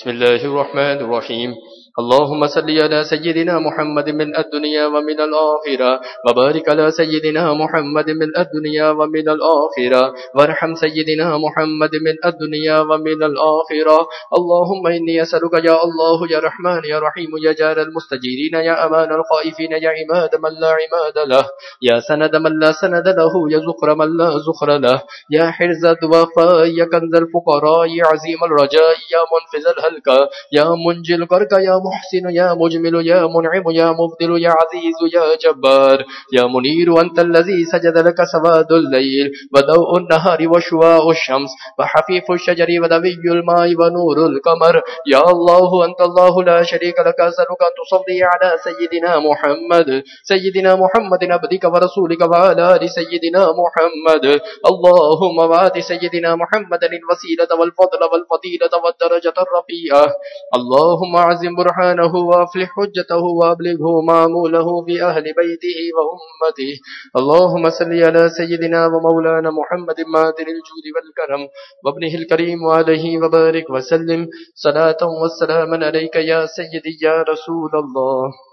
بسم الله الرحمن الرحيم. اللهم صل على سيدنا محمد من الدنيا ومن الآخرة، وبارك على سيدنا محمد من الدنيا ومن الآخرة، وارحم سيدنا محمد من الدنيا ومن الآخرة. اللهم إني أسألك يا الله يا رحمن يا رحيم يا جار المستجيرين يا أمان الخائفين يا عماد من لا عماد له، يا سند من لا سند له، يا زخر من لا زخر له، يا حرز الوفاء يا كنز الفقراء يا عظيم الرجاء يا منفذ الهلكى يا منجي الغرق يا محسن يا مجمل يا منعم يا مفضل يا عزيز يا جبار يا منير. أنت الذي سجد لك سواد الليل وضوء النهار وشواء الشمس وحفيف الشجر ودوي الماء ونور القمر. يا الله أنت الله لا شريك لك. أسألك أن تصلي على سيدنا محمد عبدك ورسولك وعلى آل سيدنا محمد. اللهم وآت سيدنا محمد الوسيلة والفضل والفضيلة والدرجة الرفيعة. اللهم أعزم برهانه وأفلح حجته وأبلغه ماموله في أهل بيته وأمته. اللهم صل على سيدنا ومولانا محمد مادر الجود والكرم وابنه الكريم وعليه وبارك وسلم صلاة والسلام عليك يا سيدي يا رسول الله.